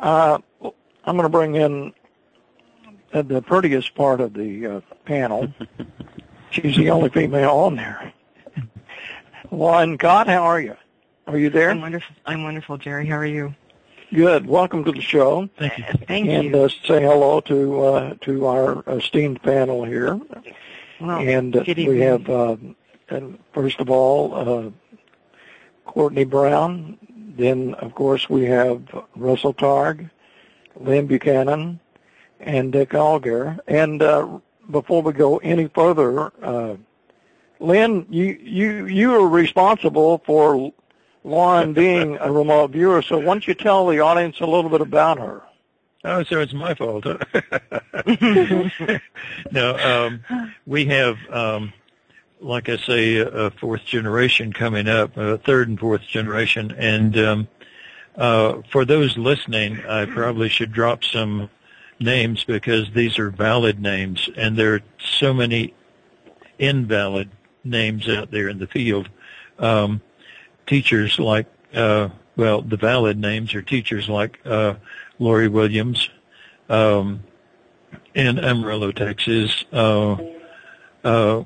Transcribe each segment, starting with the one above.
I'm going to bring in the prettiest part of the panel. She's the only female on there. Lauren Cott, how are you? Are you there? I'm wonderful, Jerry. How are you? Good. Welcome to the show. Thank you. Thank you. And say hello to our esteemed panel here. Well, and we have, first of all, Courtney Brown. Then, of course, we have Russell Targ, Lynn Buchanan, and Dick Alger. And before we go any further, Lynn, you are responsible for Lauren being a remote viewer, so why don't you tell the audience a little bit about her? Oh, so it's my fault. No, we have, like I say, a fourth generation coming up, third and fourth generation, and for those listening, I probably should drop some names because these are valid names, and there are so many invalid names out there in the field. Teachers like, the valid names are teachers like Lori Williams in Amarillo, Texas, Paul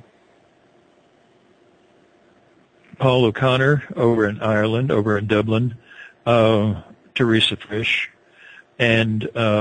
O'Connor over in Ireland, over in Dublin, Teresa Frisch, and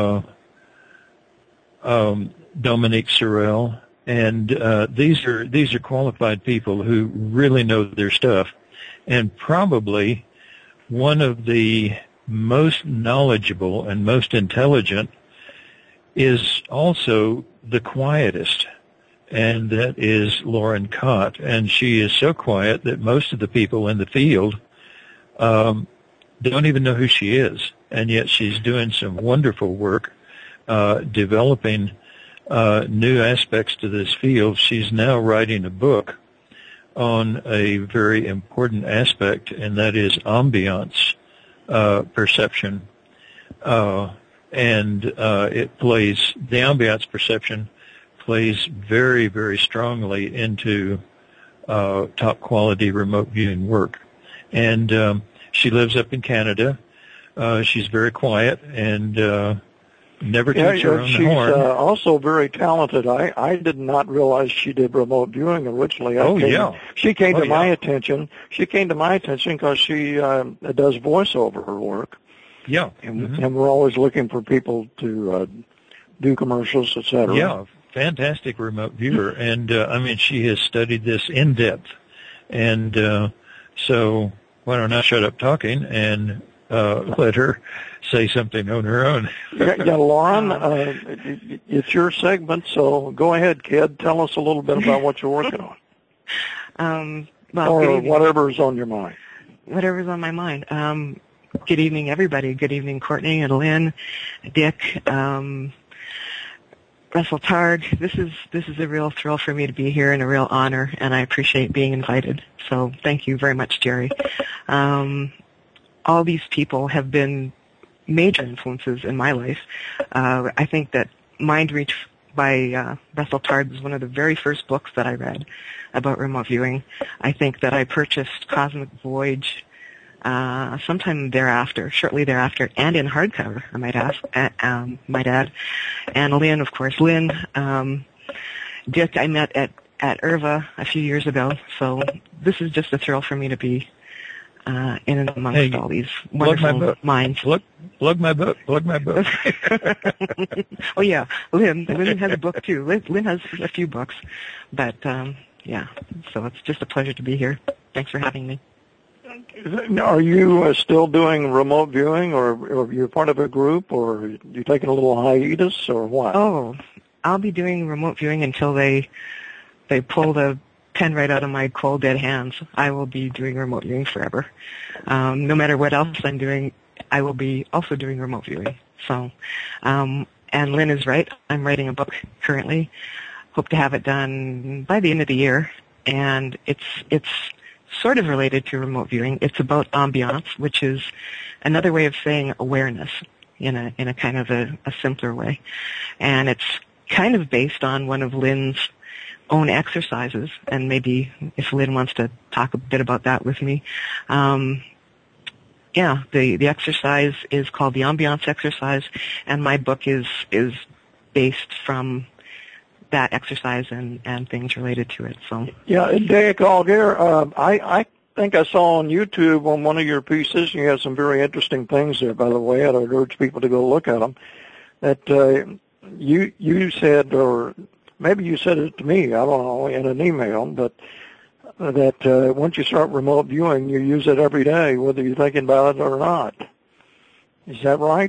Dominique Sorrell. And these are qualified people who really know their stuff. And probably one of the most knowledgeable and most intelligent is also the quietest, and that is Lauren Cott. And she is so quiet that most of the people in the field don't even know who she is, and yet she's doing some wonderful work developing new aspects to this field. She's now writing a book on a very important aspect, and that is ambiance perception. And it plays, the ambiance perception plays very, very strongly into top quality remote viewing work. And she lives up in Canada. She's very quiet and never toots her own horn. She's also very talented. I did not realize she did remote viewing originally. She came to my attention. She came to my attention because she does voiceover work. Yeah. And we're always looking for people to do commercials, et cetera. Yeah, fantastic remote viewer. And, she has studied this in depth. And so why don't I shut up talking and let her say something on her own. Yeah, Lauren, it's your segment, so go ahead, kid. Tell us a little bit about what you're working on. Or whatever's on your mind. Whatever's on my mind. Good evening, everybody. Good evening, Courtney and Lynn, Dick, Russell Targ. This is a real thrill for me to be here and a real honor, and I appreciate being invited. So thank you very much, Jerry. All these people have been major influences in my life. I think that Mind Reach by Russell Targ was one of the very first books that I read about remote viewing. I think that I purchased Cosmic Voyage sometime thereafter, shortly thereafter, and in hardcover, I might add. And Lynn, of course. Lynn, Dick, I met at IRVA a few years ago, so this is just a thrill for me to be in and amongst all these wonderful minds. Plug my book. Oh, yeah. Lynn has a book, too. Lynn has a few books. But, so it's just a pleasure to be here. Thanks for having me. Are you still doing remote viewing, or you're part of a group, or you taking a little hiatus, or what? Oh, I'll be doing remote viewing until they pull the pen right out of my cold, dead hands. I will be doing remote viewing forever. No matter what else I'm doing, I will be also doing remote viewing. So, and Lynn is right. I'm writing a book currently. Hope to have it done by the end of the year. And it's sort of related to remote viewing. It's about ambiance, which is another way of saying awareness in a kind of a simpler way. And it's kind of based on one of Lynn's own exercises, and maybe if Lynn wants to talk a bit about that with me. Yeah, the exercise is called the Ambiance exercise, and my book is based from that exercise and things related to it. So yeah, Dick Algier, I think I saw on YouTube on one of your pieces, you have some very interesting things there, by the way. I'd urge people to go look at them. That you said, or maybe you said it to me, I don't know, in an email, but that once you start remote viewing, you use it every day, whether you're thinking about it or not. Is that right?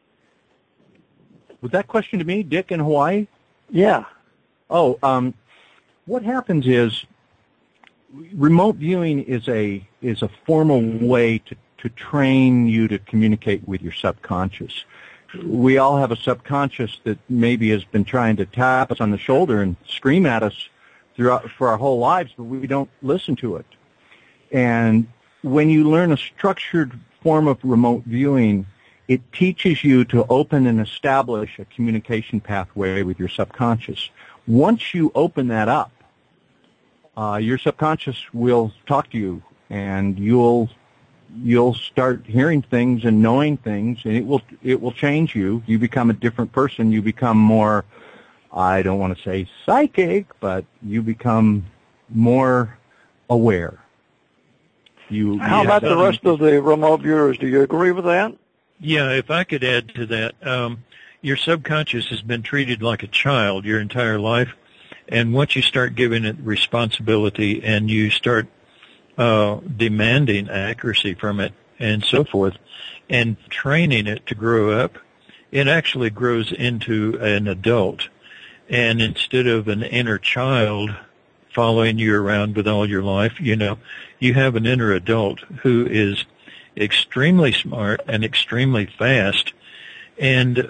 Was that question to me, Dick, in Hawaii? Yeah. Oh, what happens is remote viewing is a formal way to train you to communicate with your subconscious. We all have a subconscious that maybe has been trying to tap us on the shoulder and scream at us for our whole lives, but we don't listen to it. And when you learn a structured form of remote viewing, it teaches you to open and establish a communication pathway with your subconscious. Once you open that up, your subconscious will talk to you, and you'll start hearing things and knowing things, and it will change you. You become a different person. You become more, I don't want to say psychic, but you become more aware. How about the rest of the remote viewers? Do you agree with that? Yeah, if I could add to that, your subconscious has been treated like a child your entire life, and once you start giving it responsibility and you start demanding accuracy from it and so forth, and training it to grow up, it actually grows into an adult. And instead of an inner child following you around with all your life, you have an inner adult who is extremely smart and extremely fast, and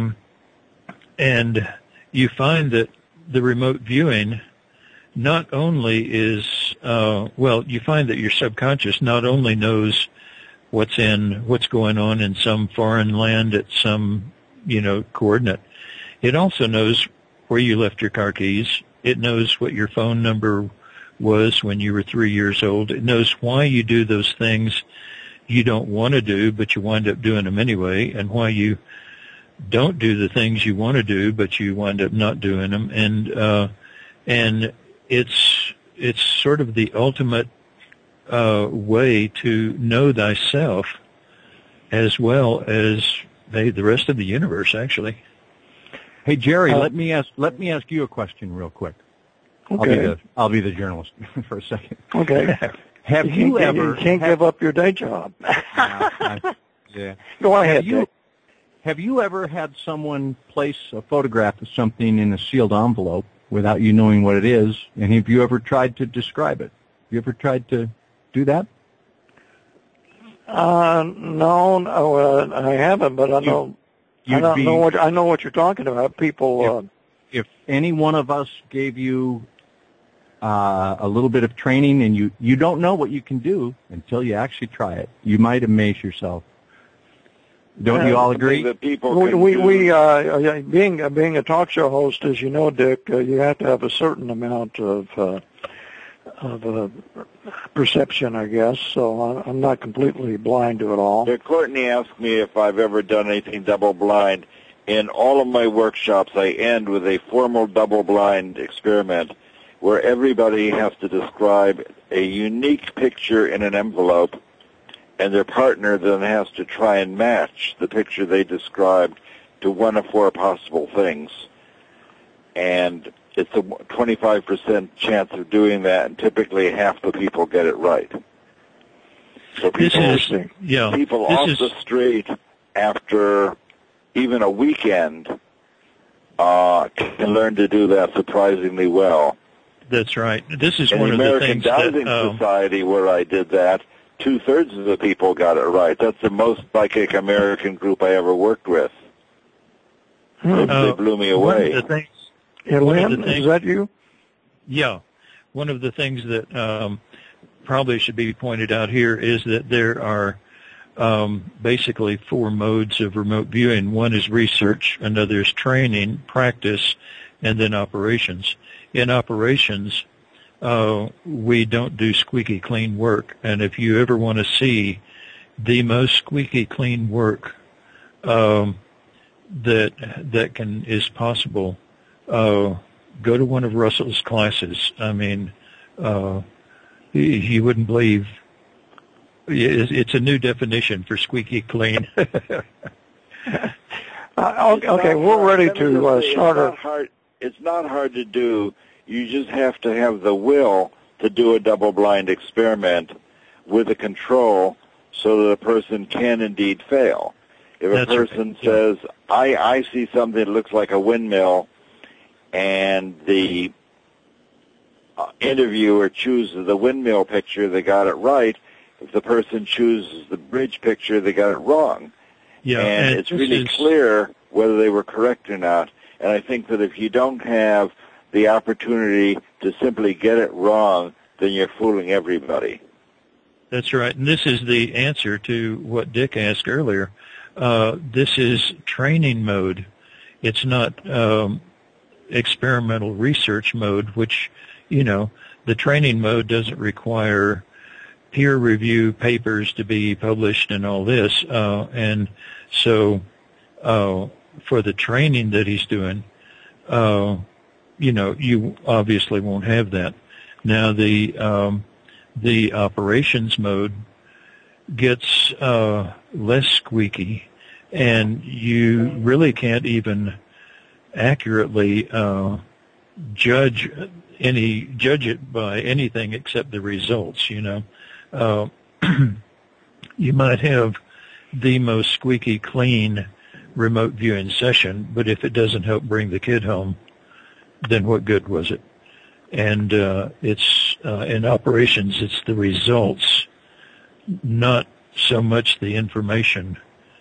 you find that the remote viewing not only is you find that your subconscious not only knows what's going on in some foreign land at some coordinate, it also knows where you left your car keys. It knows what your phone number was when you were 3 years old. It knows why you do those things you don't want to do, but you wind up doing them anyway, and why you don't do the things you want to do, but you wind up not doing them. And it's sort of the ultimate way to know thyself, as well as the rest of the universe, actually. Hey, Jerry, let me ask you a question real quick. Okay. I'll be the journalist for a second. Okay. Have you ever... You can't give up your day job. Yeah. Go ahead. Have you ever had someone place a photograph of something in a sealed envelope without you knowing what it is, and have you ever tried to describe it? Have you ever tried to do that? No, I haven't, but I know what you're talking about. People. If any one of us gave you a little bit of training, and you don't know what you can do until you actually try it, you might amaze yourself. Don't you all agree? That people being a talk show host, as you know, Dick, you have to have a certain amount of perception, I guess. So I'm not completely blind to it all. Courtney asked me if I've ever done anything double-blind. In all of my workshops, I end with a formal double-blind experiment where everybody has to describe a unique picture in an envelope, and their partner then has to try and match the picture they described to one of four possible things. And it's a 25% chance of doing that, and typically half the people get it right. So people off the street after even a weekend can learn to do that surprisingly well. That's right. This is in one of the the American things Dowsing Society where I did that, 2/3 of the people got it right. That's the most psychic American group I ever worked with. They blew me away. One of the things, is that you? Yeah. One of the things that probably should be pointed out here is that there are basically four modes of remote viewing. One is research, another is training, practice, and then operations. In operations, we don't do squeaky clean work, and if you ever want to see the most squeaky clean work that is possible, go to one of Russell's classes. I mean, you wouldn't believe. It's a new definition for squeaky clean. Okay, we're ready to start. It's not hard to do. You just have to have the will to do a double-blind experiment with a control so that a person can indeed fail. If a person says, I see something that looks like a windmill, and the interviewer chooses the windmill picture, they got it right. If the person chooses the bridge picture, they got it wrong. Yeah, and it's really clear whether they were correct or not. And I think that if you don't have the opportunity to simply get it wrong, then you're fooling everybody. That's right. And this is the answer to what Dick asked earlier. This is training mode. It's not experimental research mode, which, the training mode doesn't require peer review papers to be published and all this. And so for the training that he's doing, you obviously won't have that. Now the operations mode gets less squeaky, and you really can't even accurately judge it by anything except the results. You might have the most squeaky clean remote viewing session, but if it doesn't help bring the kid home, then what good was it? And it's in operations, it's the results, not so much the information,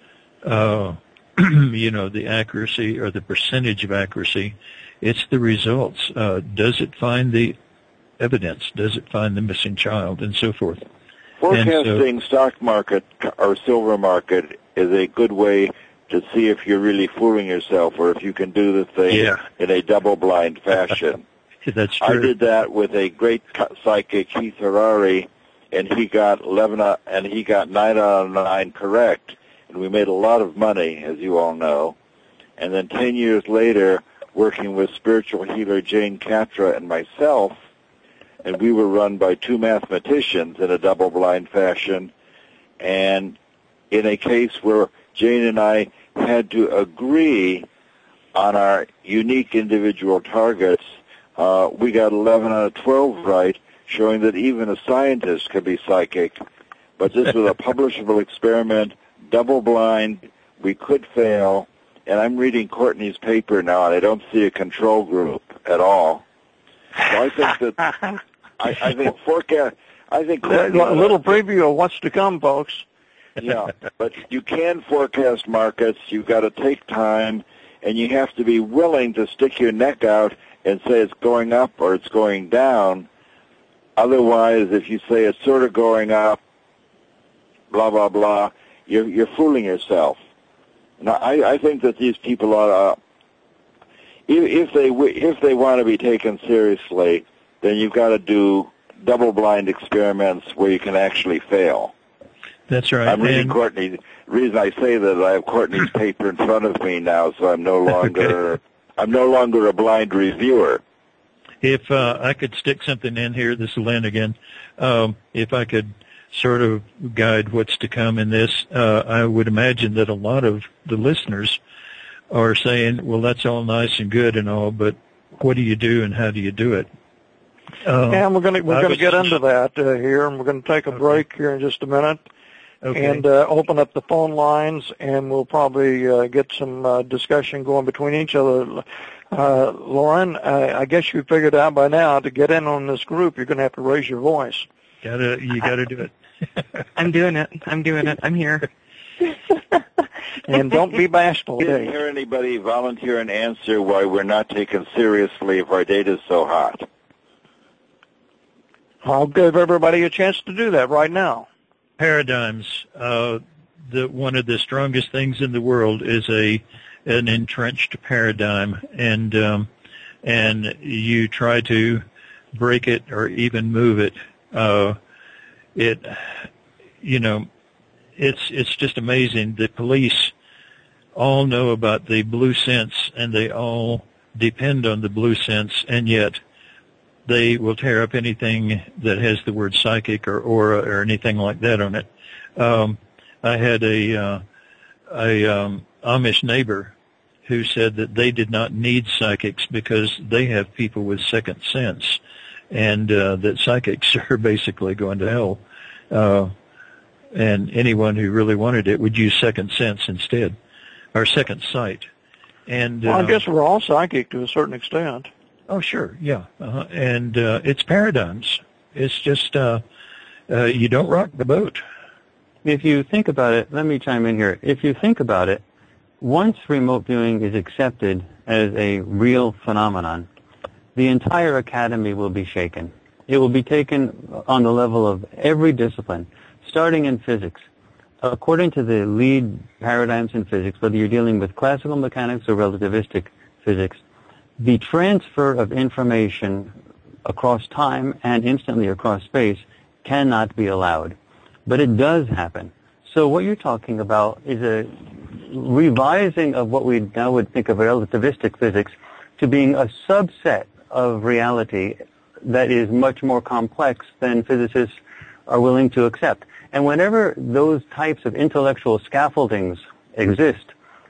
the accuracy or the percentage of accuracy. It's the results. Does it find the evidence? Does it find the missing child, and so forth? Forecasting stock market or silver market is a good way to see if you're really fooling yourself or if you can do the thing in a double-blind fashion. That's true. I did that with a great psychic, Keith Harari, and he got 9 out of 9 correct, and we made a lot of money, as you all know. And then 10 years later, working with spiritual healer Jane Catra and myself, and we were run by 2 mathematicians in a double-blind fashion, and in a case where Jane and I had to agree on our unique individual targets, we got 11 out of 12 right, showing that even a scientist could be psychic. But this was a publishable experiment, double-blind, we could fail, and I'm reading Courtney's paper now, and I don't see a control group at all. So I think that I think forecast. I think a little preview of what's to come, folks. Yeah, but you can forecast markets. You've got to take time, and you have to be willing to stick your neck out and say it's going up or it's going down. Otherwise, if you say it's sort of going up, blah blah blah, you're fooling yourself. Now, I think that these people ought to, if they want to be taken seriously, then you've got to do double-blind experiments where you can actually fail. That's right. I'm reading Courtney. The reason I say that, I have Courtney's paper in front of me now, so I'm no longer a blind reviewer. If I could stick something in here, this is Lynn again. If I could sort of guide what's to come in this, I would imagine that a lot of the listeners are saying, well, that's all nice and good and all, but what do you do and how do you do it? And we're going to get into that here, and we're going to take a break here in just a minute, and open up the phone lines, and we'll probably get some discussion going between each other. Lauren, I guess you figured out by now to get in on this group, you're going to have to raise your voice. You gotta do it. I'm doing it. I'm here. And don't be bashful. I didn't hear anybody volunteer an answer why we're not taken seriously if our data's so hot. I'll give everybody a chance to do that right now. Paradigms. One of the strongest things in the world is an entrenched paradigm, and you try to break it or even move it. it's just amazing. The police all know about the blue sense, and they all depend on the blue sense, and yet they will tear up anything that has the word psychic or aura or anything like that on it. I had a Amish neighbor who said that they did not need psychics because they have people with second sense, and that psychics are basically going to hell. And anyone who really wanted it would use second sense instead, or second sight. And well, I guess we're all psychic to a certain extent. Oh, sure, yeah. And it's paradigms. It's just you don't rock the boat. If you think about it, let me chime in here. If you think about it, once remote viewing is accepted as a real phenomenon, the entire academy will be shaken. It will be taken on the level of every discipline, starting in physics. According to the lead paradigms in physics, whether you're dealing with classical mechanics or relativistic physics, the transfer of information across time and instantly across space cannot be allowed. But it does happen. So what you're talking about is a revising of what we now would think of relativistic physics to being a subset of reality that is much more complex than physicists are willing to accept. And whenever those types of intellectual scaffoldings exist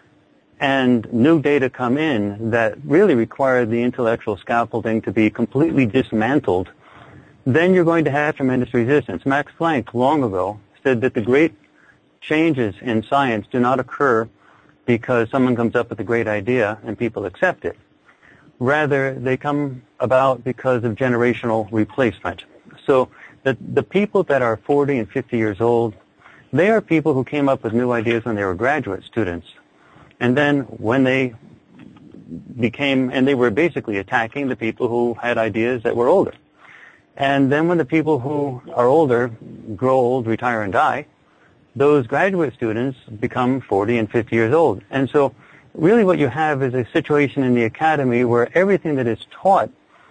and new data come in that really require the intellectual scaffolding to be completely dismantled, then you're going to have tremendous resistance. Max Planck long ago said that the great changes in science do not occur because someone comes up with a great idea and people accept it. Rather, they come about because of generational replacement. So the people that are 40 and 50 years old, they are people who came up with new ideas when they were graduate students. And then when they became, and they were basically attacking the people who had ideas that were older. And then when the people who are older grow old, retire, and die, those graduate students become 40 and 50 years old. And so really what you have is a situation in the academy where everything that is taught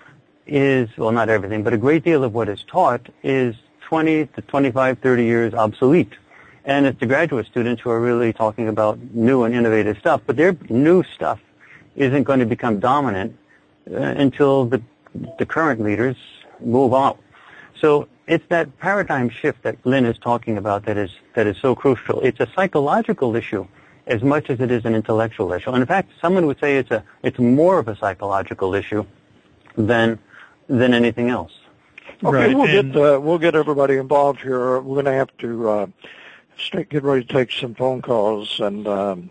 is, well, not everything, but a great deal of what is taught is 20 to 25, 30 years obsolete. And it's the graduate students who are really talking about new and innovative stuff, but their new stuff isn't going to become dominant until the current leaders move on. So it's that paradigm shift that Lynn is talking about that is so crucial. It's a psychological issue as much as it is an intellectual issue. And in fact, someone would say it's more of a psychological issue than anything else. Okay, right. We'll get everybody involved here. We're going to have to get ready to take some phone calls, and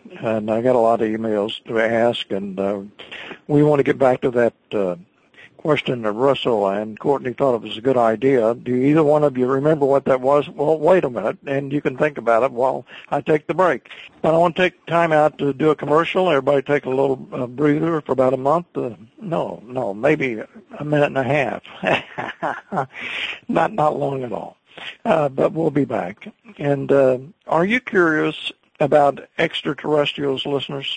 I got a lot of emails to ask, and we want to get back to that question that Russell and Courtney thought it was a good idea. Do either one of you remember what that was? Well, wait a minute, and you can think about it while I take the break. But I want to take time out to do a commercial. Everybody take a little breather for about a month. No, maybe a minute and a half. Not long at all. But we'll be back. And are you curious about extraterrestrials, listeners?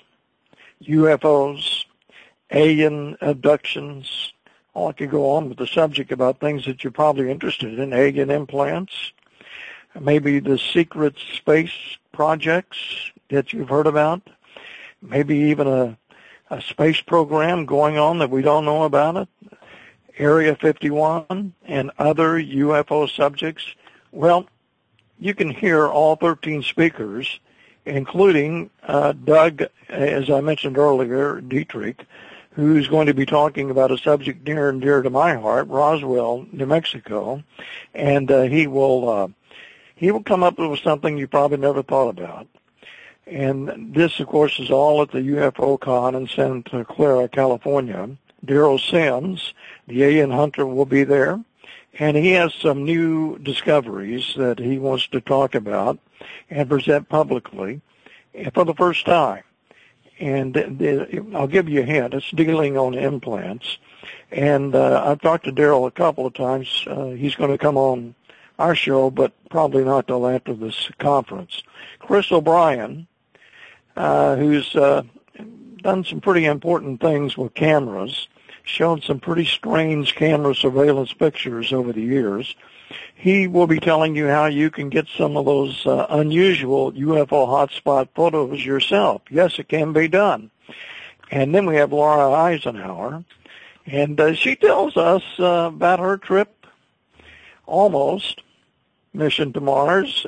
UFOs, alien abductions? I could go on with the subject about things that you're probably interested in, alien implants, maybe the secret space projects that you've heard about, maybe even a space program going on that we don't know about it, Area 51, and other UFO subjects. Well, you can hear all 13 speakers, including Doug, as I mentioned earlier, Dietrich, who's going to be talking about a subject near and dear to my heart, Roswell, New Mexico, and he will come up with something you probably never thought about. And this, of course, is all at the UFO Con in Santa Clara, California. Daryl Sims, the alien hunter, will be there, and he has some new discoveries that he wants to talk about and present publicly for the first time. And I'll give you a hint. It's dealing on implants. And I've talked to Daryl a couple of times. He's going to come on our show, but probably not till after this conference. Chris O'Brien, who's done some pretty important things with cameras, shown some pretty strange camera surveillance pictures over the years. He will be telling you how you can get some of those unusual UFO hotspot photos yourself. Yes, it can be done. And then we have Laura Eisenhower, and she tells us about her trip, almost, mission to Mars.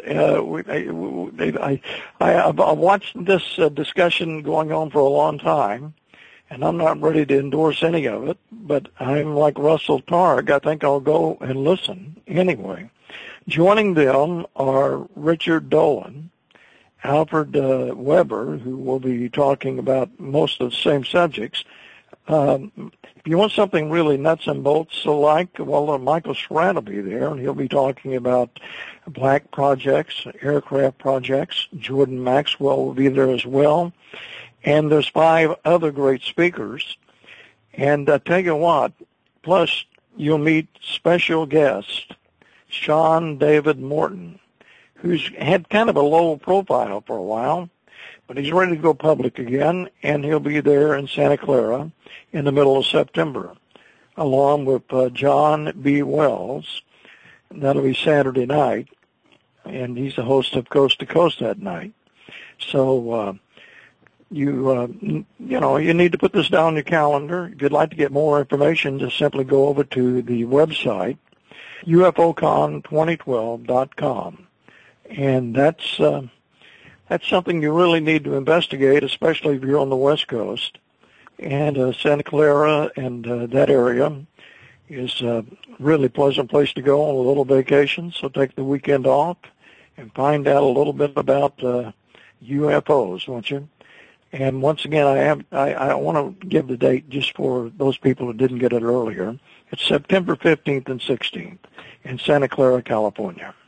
I've watched this discussion going on for a long time, and I'm not ready to endorse any of it, but I'm like Russell Targ. I think I'll go and listen anyway. Joining them are Richard Dolan, Alfred Weber, who will be talking about most of the same subjects. If you want something really nuts and bolts, Michael Schratt will be there, and he'll be talking about black projects, aircraft projects. Jordan Maxwell will be there as well. And there's 5 other great speakers. And I tell you what, plus you'll meet special guest, Sean David Morton, who's had kind of a low profile for a while, but he's ready to go public again, and he'll be there in Santa Clara in the middle of September, along with John B. Wells. That'll be Saturday night, and he's the host of Coast to Coast that night. So you need to put this down on your calendar. If you'd like to get more information, just simply go over to the website, ufocon2012.com. And that's something you really need to investigate, especially if you're on the West Coast. And Santa Clara and that area is a really pleasant place to go on a little vacation, so take the weekend off and find out a little bit about UFOs, won't you? And once again, I want to give the date just for those people who didn't get it earlier. It's September 15th and 16th in Santa Clara, California.